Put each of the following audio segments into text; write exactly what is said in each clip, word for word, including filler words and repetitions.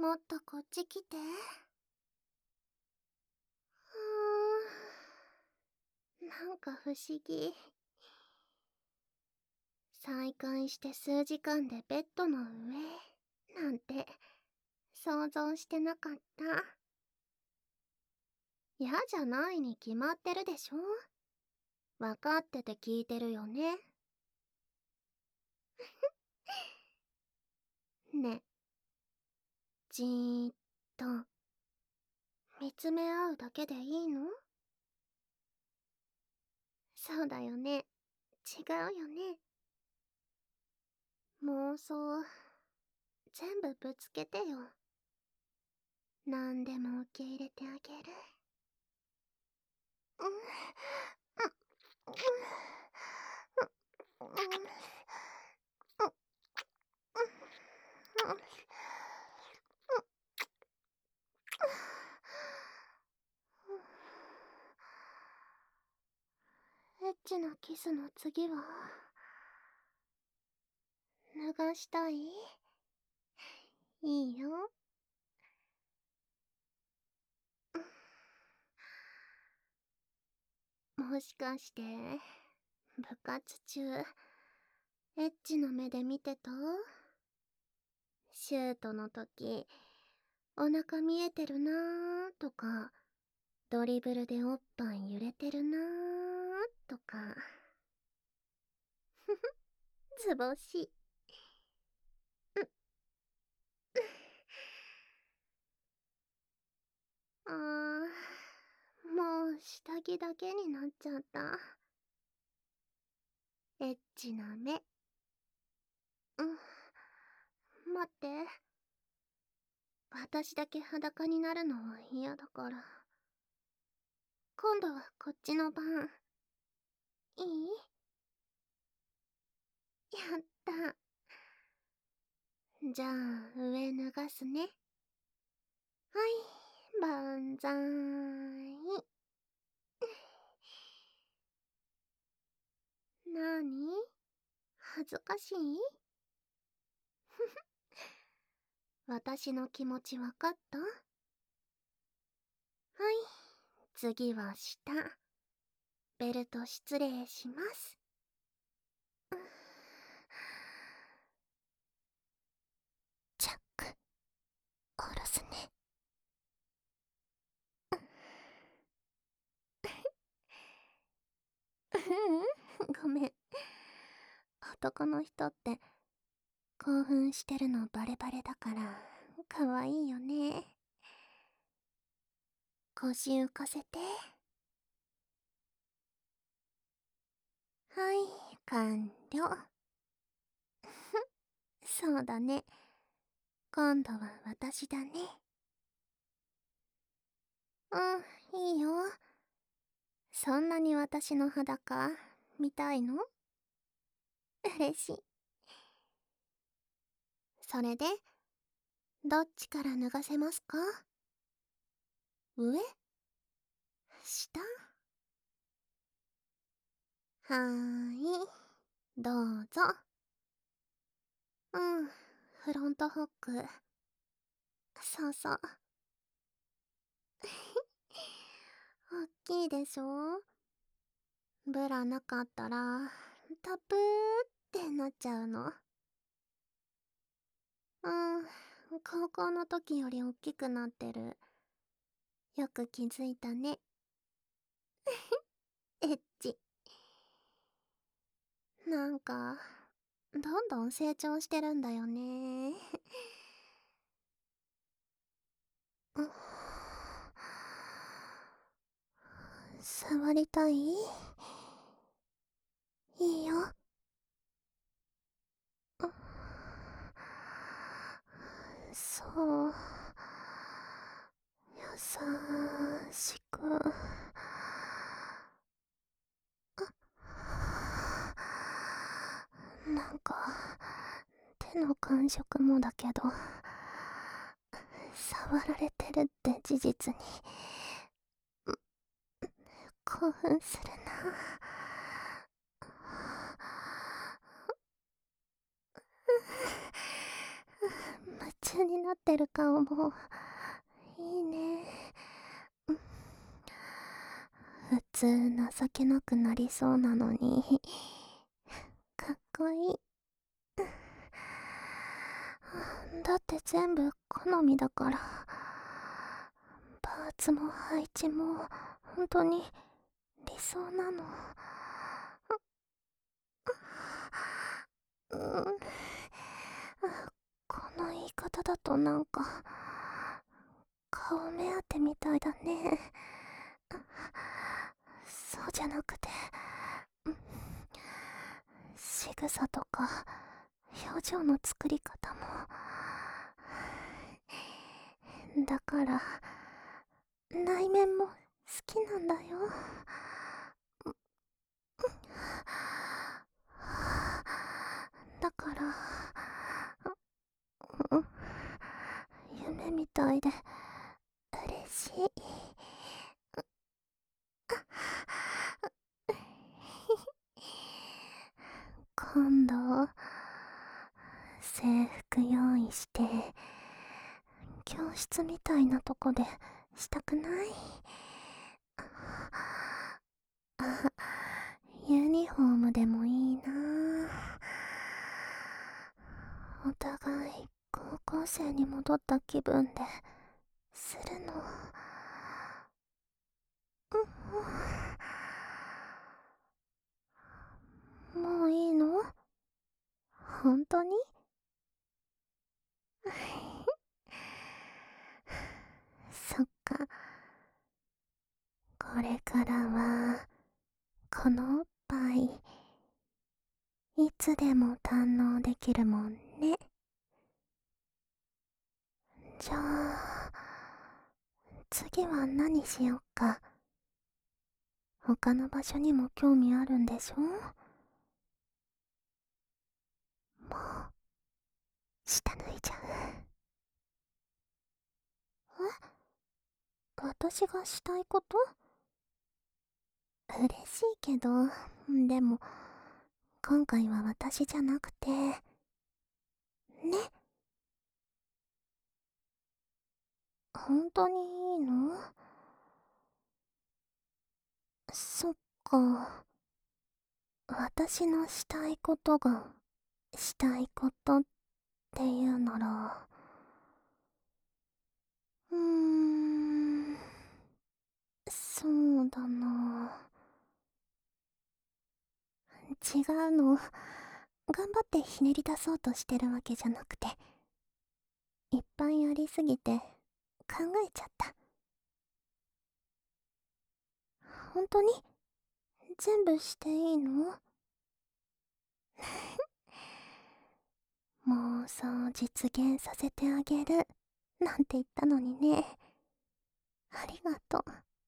もっとこっち来て。うーん。なんか不思議。再会して数時間でベッドの上なんて想像してなかった。嫌じゃないに決まってるでしょ。分かってて聞いてるよね。ね。じーっと見つめ合うだけでいいの？そうだよね。違うよね。妄想全部ぶつけてよ。何でも受け入れてあげる。うん。エッチなキスの次は脱がしたい？いいよ。もしかして部活中エッチな目で見てた？シュートの時お腹見えてるなーとか、ドリブルでおっぱい揺れてるなーとか。ふふ、図星。あー、もう下着だけになっちゃった。エッチな目。うん、待って。私だけ裸になるのは嫌だから。今度はこっちの番。いい？やった。じゃあ上脱がすね。はい、万歳。なーに？恥ずかしい？ふふ。私の気持ちわかった？はい、次は下。ベルト失礼します。チャック、下ろすね。ううん、ごめん。男の人って興奮してるのバレバレだからかわいいよね。腰浮かせて。はい、完了。そうだね。今度は私だね。うん、いいよ。そんなに私の裸見たいの？嬉しい。それでどっちから脱がせますか？上？下？はーい、どうぞ。うん、フロントホック。そうそう。おっきいでしょ？ブラなかったらタプーってなっちゃうの。うん、高校の時よりおっきくなってる。よく気づいたね。エッチ。なんかどんどん成長してるんだよね。触りたい？いいよ。そう、優しく。なんか手の感触もだけど触られてるって事実に興奮するな。夢中中になってる顔もいいね。普通情けなくなりそうなのにかっこいい。だって全部好みだから。パーツも配置も本当に理想なの。うん、この言い方だとなんか顔目当てみたいだね。そうじゃなくて、仕草とか表情の作り方も。だから内面も好きなんだよ。だから夢みたいで嬉しい。今度制服用意して教室みたいなとこでしたくない？あ、ユニフォームでもいいな。お互い高校生に戻った気分でするの。もういいの？本当に？そっか。これからはこのおっぱいいつでも堪能できるもんね。じゃあ次は何しよっか。他の場所にも興味あるんでしょ？もう下脱いじゃう。え？私がしたいこと？嬉しいけど、でも今回は私じゃなくてね。本当にいいの？そっか。私のしたいことがしたいことっていうなら、うーん、そうだな。違うの。頑張ってひねり出そうとしてるわけじゃなくて、いっぱいありすぎて考えちゃった。本当に全部していいの？妄想実現させてあげるなんて言ったのにね。ありがとう。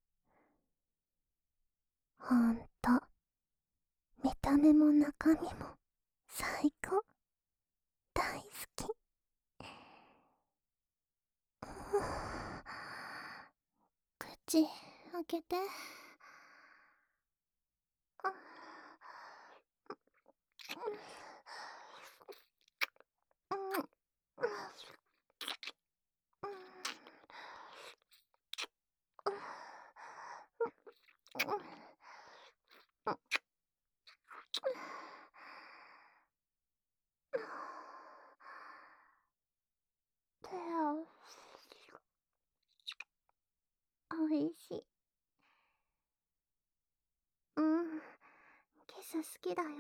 ほんと見た目も中身も最高。大好き。口開けて。手をおいしい。うん、キス好きだよ。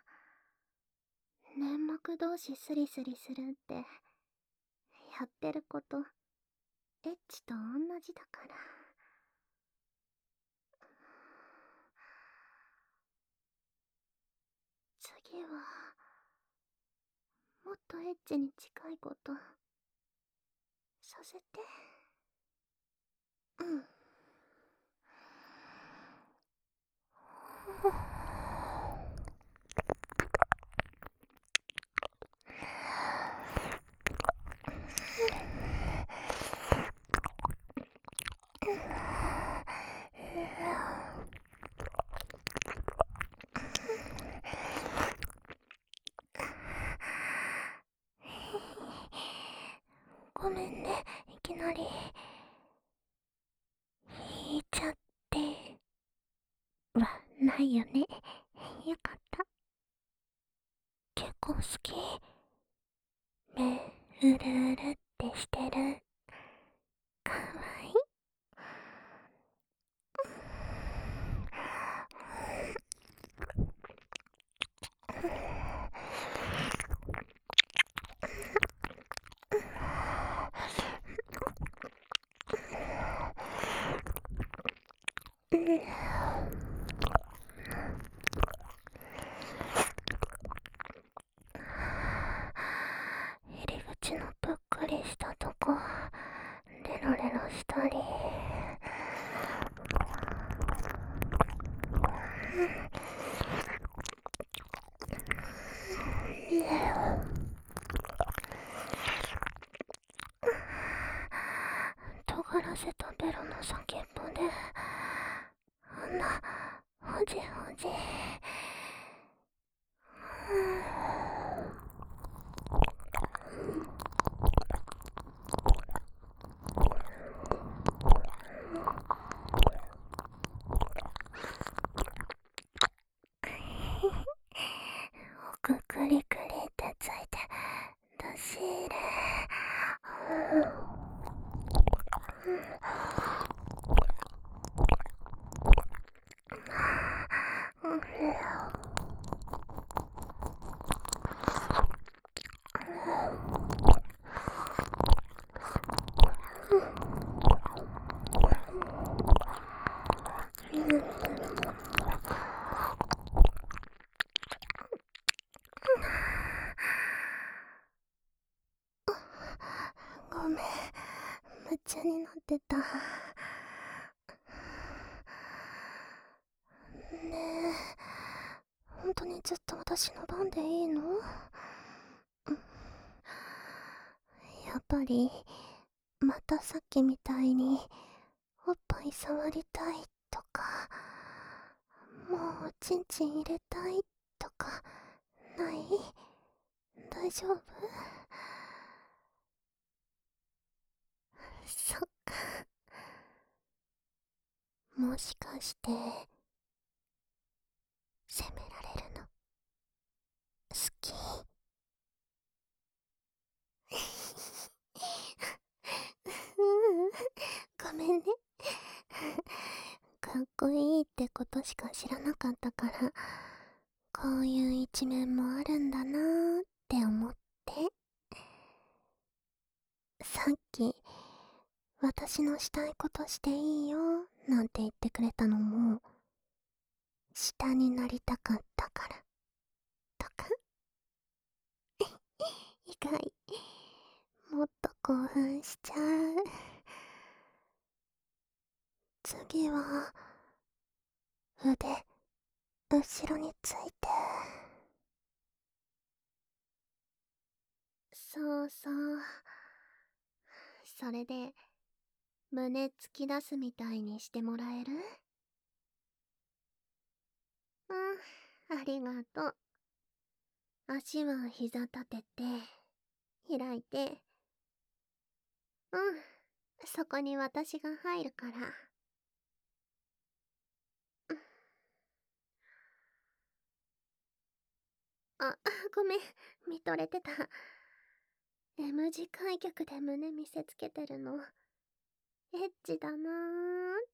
粘膜同士スリスリするってやってることエッチと同じだから。次はもっとエッチに近いことさせて。うん。 ごめんね、いきなり。引いちゃって。は、ないよね。よかった。結構好き。目、うるうるってしてる。かわいい。うん。入り口のぷっくりしたとこ、レロレロしたり。尖らせたベロの先っぽで、あんな、ほじほじ。奥くりくりってついて、出し入れ。ごめん、夢中になってた。ねえ、本当にずっと私の番でいいの？やっぱり、またさっきみたいに、おっぱい触りたいとか、もうおちんちん入れたいとか、ない？大丈夫？そっか。もしかして、責められるの、好き？うん、ごめんね。かっこいいってことしか知らなかったから、こういう一面もあるんだなーって思って。さっき、私のしたいことしていいよなんて言ってくれたのも、下になりたかったから、とか。意外、もっと興奮しちゃう。次は、腕、後ろについて。そうそう。それで、胸突き出すみたいにしてもらえる？うん、ありがとう。足は膝立てて、開いて。うん、そこに私が入るから。あ、ごめん、見とれてた。M 字開脚で胸見せつけてるの。エッチだなーって。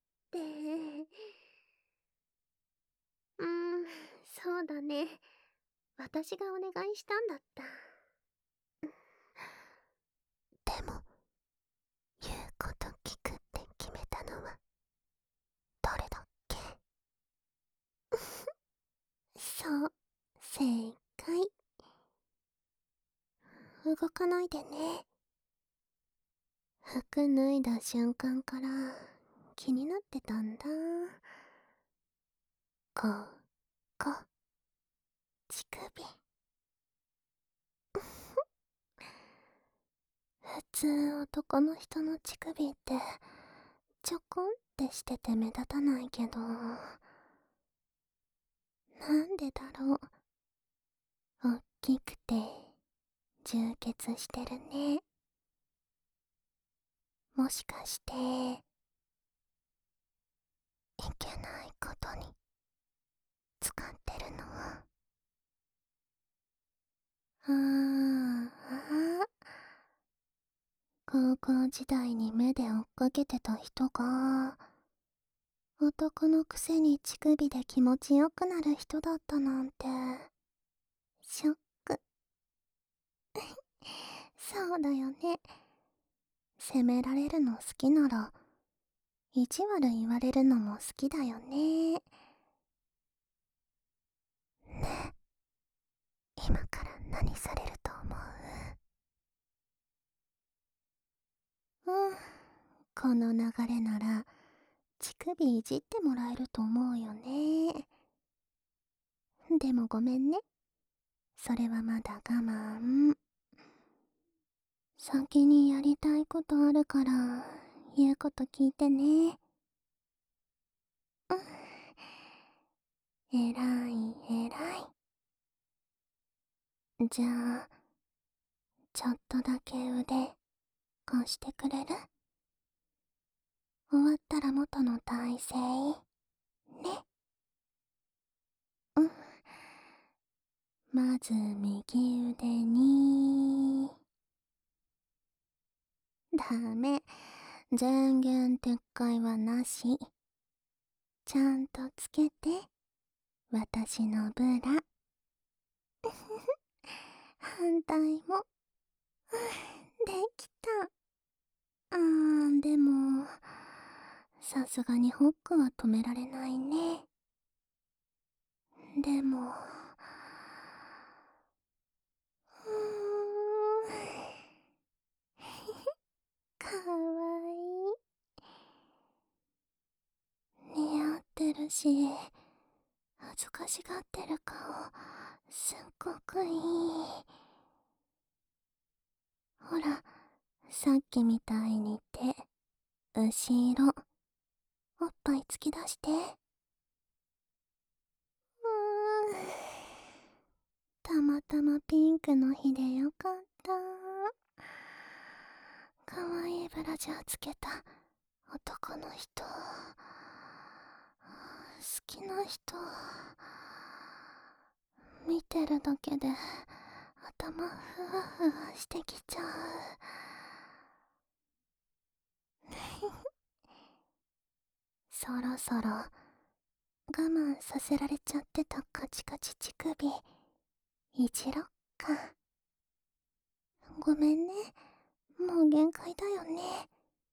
うーん、そうだね。私がお願いしたんだった。でも、言うこと聞くって決めたのは、誰だっけ？そう、正解。動かないでね。服脱いだ瞬間から気になってたんだ。ここ、乳首。普通男の人の乳首ってちょこんってしてて目立たないけど、なんでだろう。おっきくて充血してるね。 もしかしていけないことに使ってるの？ああ、高校時代に目で追っかけてた人が男のくせに乳首で気持ちよくなる人だったなんてショック。そうだよね。責められるの好きなら意地悪言われるのも好きだよね。ね、今から何されると思う？うん、この流れなら乳首いじってもらえると思うよね。でもごめんね、それはまだ我慢。先にやりたいことあるから言うこと聞いてね。うん、えらいえらい。じゃあちょっとだけ腕貸してくれる？終わったら元の体勢ね。うん、まず右腕に。ダメ、前言撤回はなし。ちゃんとつけて、私のブラ。反対も。できた。あー、でもさすがにホックは止められないね。でもうーんかわいい。似合ってるし恥ずかしがってる顔すっごくいい。ほら、さっきみたいに手後ろ、おっぱい突き出して。うーん、たまたまピンクの日でよかった。かわいいブラジャーつけた男の人、好きな人、見てるだけで頭ふわふわしてきちゃう。そろそろ我慢させられちゃってたカチカチ乳首いじろっか。ごめんね、もう限界だよね。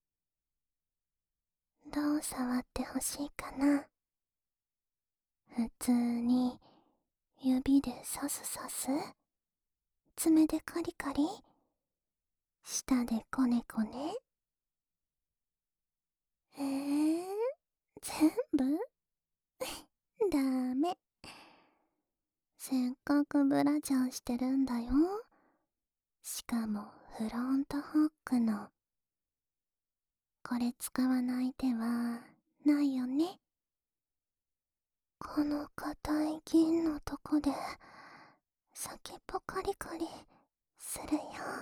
どう触ってほしいかな？普通に指でさすさす？爪でカリカリ？舌でコネコネ？えー、全部？ダメ。せっかくブラジャーしてるんだよ。しかもフロントホックの。これ使わない手はないよね。この硬い銀のとこで先っぽカリカリするよ。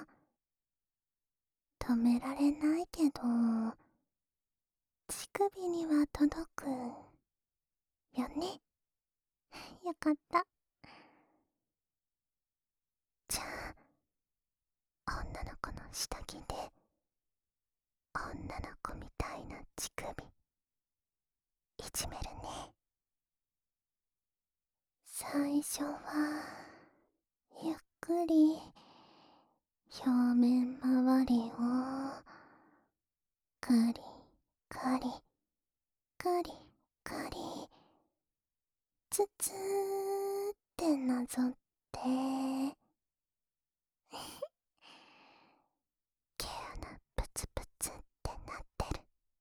止められないけど乳首には届くよね。よかった。じゃあ女の子の下着で女の子みたいな乳首いじめるね。最初はゆっくり表面周りをカリカリカリカリツツーってなぞって毛穴プツプツってなってる。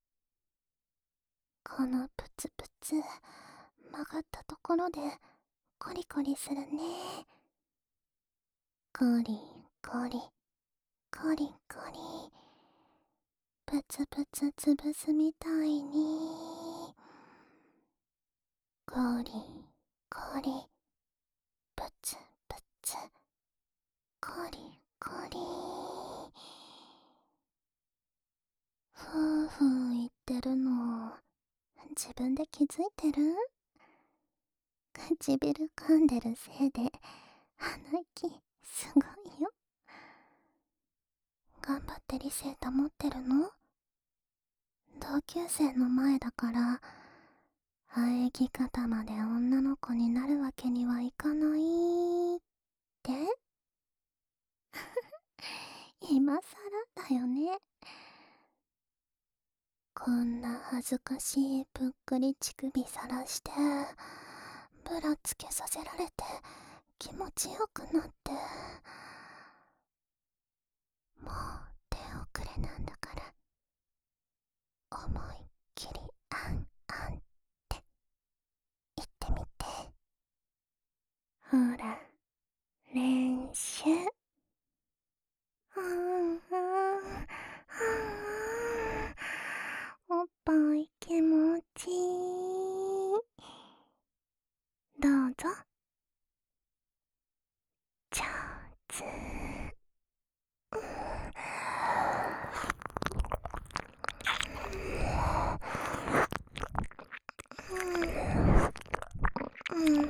このプツプツ曲がったところでコリコリするね。コリコリコリコリ、プツプツつぶすみたいにコリコリ、プツプツコリコリ。ふ自分で気づいてる？唇噛んでるせいで鼻息すごいよ。頑張って理性保ってるの？同級生の前だから生え際方まで女の子になるわけにはいかないって？今さらだよね。こんな恥ずかしいぷっくり乳首さらしてブラつけさせられて気持ちよくなって、もう手遅れなんだから思いっきりあんあんって言ってみて。ほら練習。あーあーあー、おっぱい気持ちいい。どうぞ。上手。うんうんうん。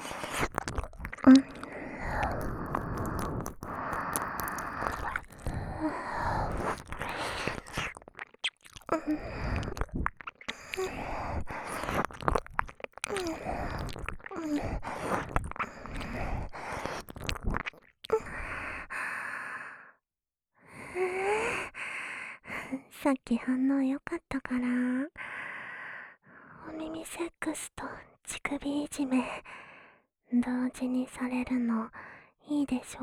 さっき反応良かったから、お耳セックスと乳首いじめ同時にされるのいいでしょ？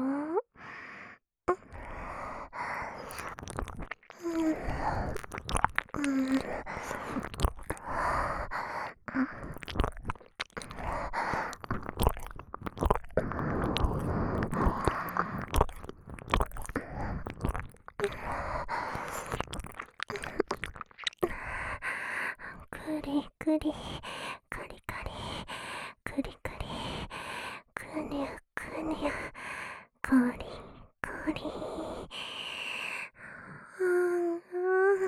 うんうん。クリクリカリカリクリクリクニャクニャコリコリ。うんうんうん。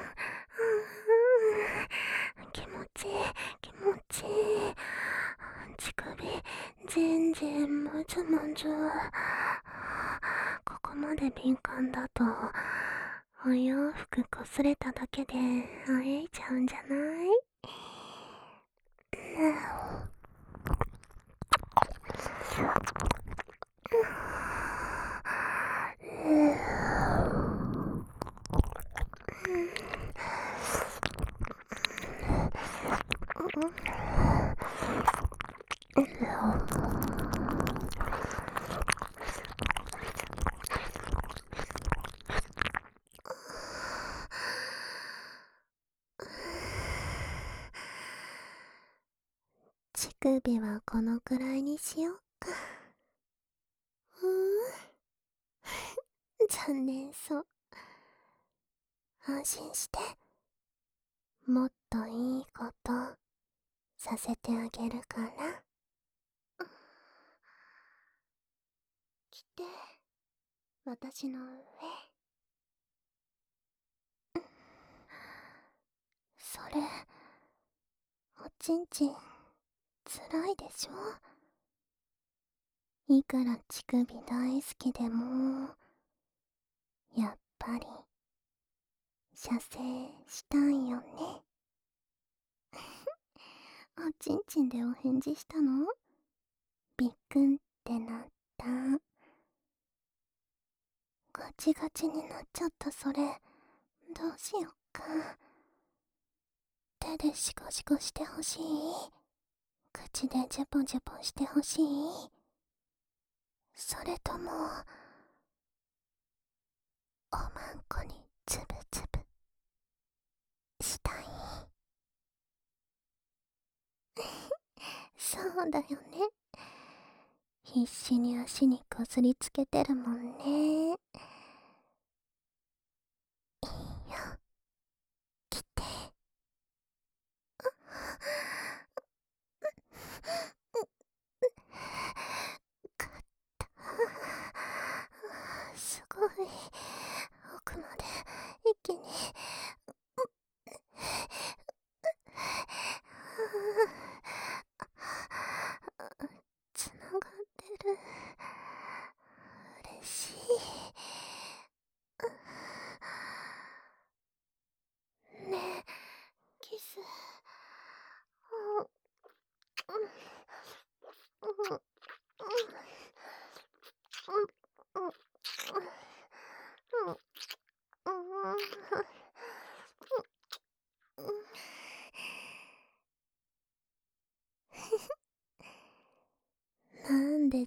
気持ちいい気持ちいい。乳首全然もじゅもじゅ。ここまで敏感だとお洋服こすれただけで会えちゃうんじゃない？乳首はこのくらいにしよっか。うーん残念そう。安心して、もっといいことさせてあげるから。来て、私の上。それおちんちんつらいでしょ？いくら乳首大好きでもやっぱり射精したいよね。おちんちんでお返事したの？びっくんってなった。ガチガチになっちゃった。それどうしよっか。手でシコシコしてほしい？口でジュポジュポしてほしい？それともおまんこにつぶつぶしたい？そうだよね。必死に足にこすりつけてるもんね。いいよ、来て。かったすごい奥まで一気に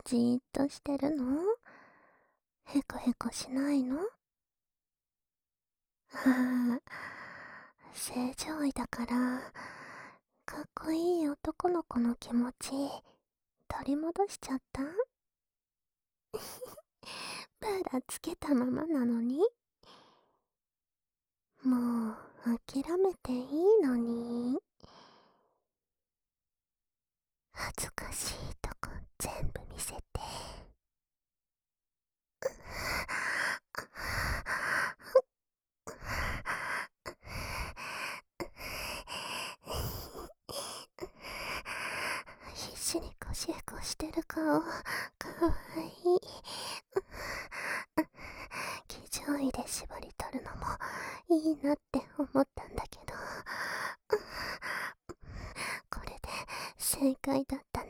じーっとしてるの？へこへこしないの？はあ、正常位だから、かっこいい男の子の気持ち、取り戻しちゃった？ブラつけたままなのに？もう、諦めていいのに。恥ずかしいとこ全部見せて。必死にゴシゴシしてる顔、かわいい。気上位で縛り取るのもいいなって思ったんだけど、これで正解だったな。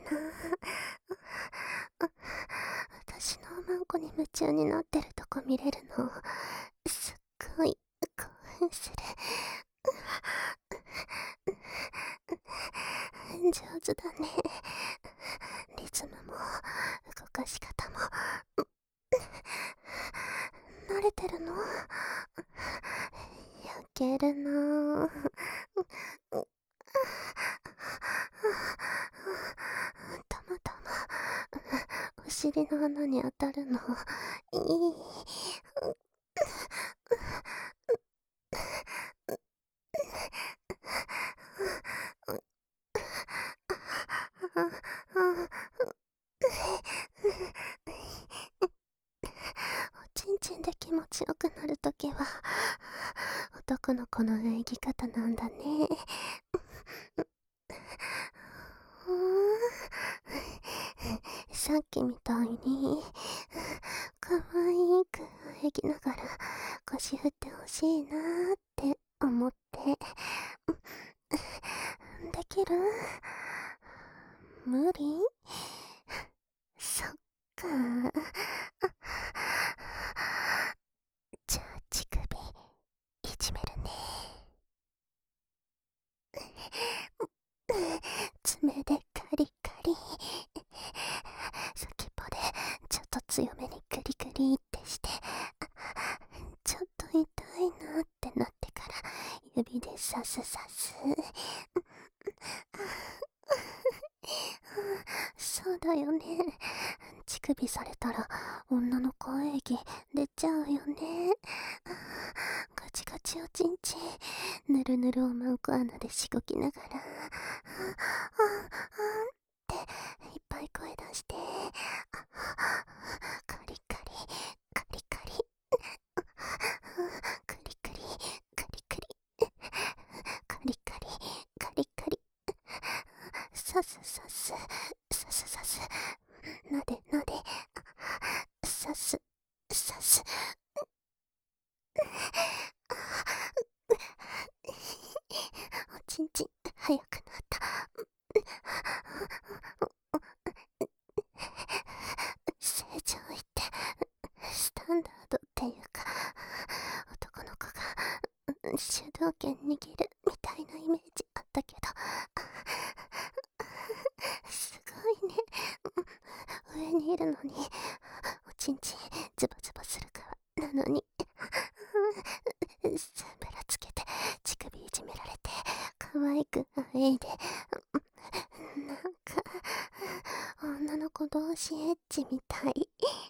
私のおまんこに夢中になってるとこ見れるの、すっごい興奮する。上手だね。リズムも動かし方も慣れてるの？焼けるなぁ。たまたまお尻の穴に当たるのいい。おちんちんで気持ちよくなるときは男の子の演技方なんだね。さっきみたいにかわいく演ぎながら腰振ってほしいなーって思ってできる？無理？そっか。じゃあ乳首いじめるね。爪でカリカリ、先っぽでちょっと強めにグリグリってして、ちょっと痛いなってなってから指でさすさす。そうだよね。乳首されたら女の子演技出ちゃうよね。ガチガチおちんちん、ぬるぬるおまんこ穴でしごきながら、あああっていっぱい声出して、カリカリカリカリ、クリクリカリクリカリカリカリカリ、さすさすさすさす、なでなで、さすさす。おちんちん早くなった。正常位ってスタンダードっていうか、男の子が主導権握るみたいなイメージあったけど、すごいね。上にいるのにおちんちんズバズバする側なのに、サンブラつけて乳首いじめられて可愛くあえいで、なんか女の子同士エッチみたい。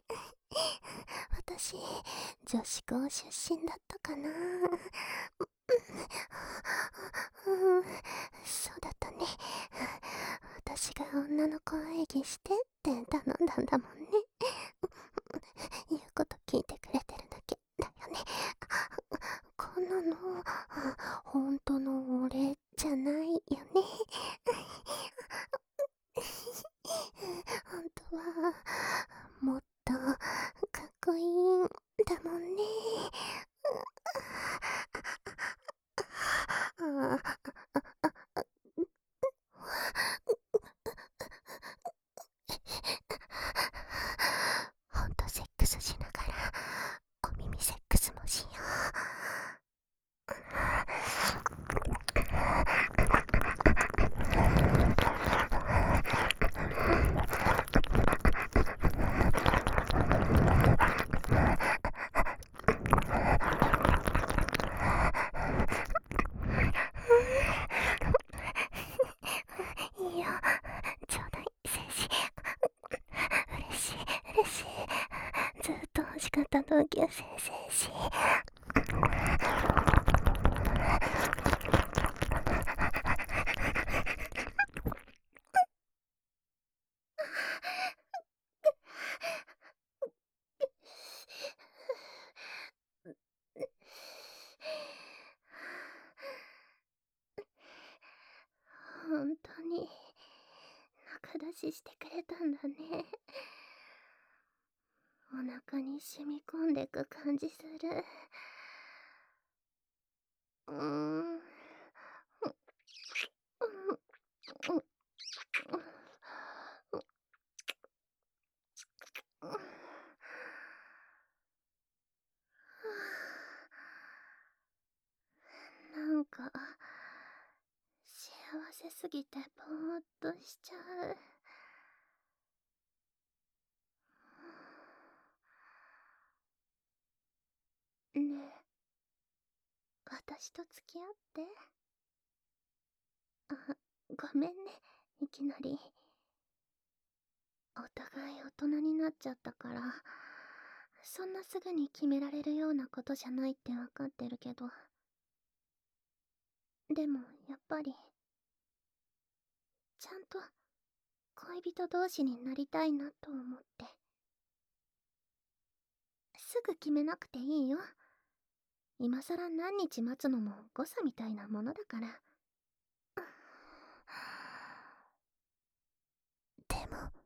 私女子校出身だったかな。うん、そうだったね。私が女の子演技してって頼んだんだもんね。言うこと聞いてくれてるだけだよね。こんなの本当の俺じゃないよね。本当はもっとかっこいいんだもんね。ほんとセックスしながらお耳セックスもしよた同級生戦士。本当に仲出ししてくれたんだね。お腹に染み込んでく感じする。うーん。うううなんか幸せすぎてぼーっとしちゃう。ねえ、私と付き合って。あ、ごめんね、いきなり。お互い大人になっちゃったから、そんなすぐに決められるようなことじゃないってわかってるけど。でも、やっぱり、ちゃんと恋人同士になりたいなと思って。すぐ決めなくていいよ。今さら何日待つのも誤差みたいなものだから。でも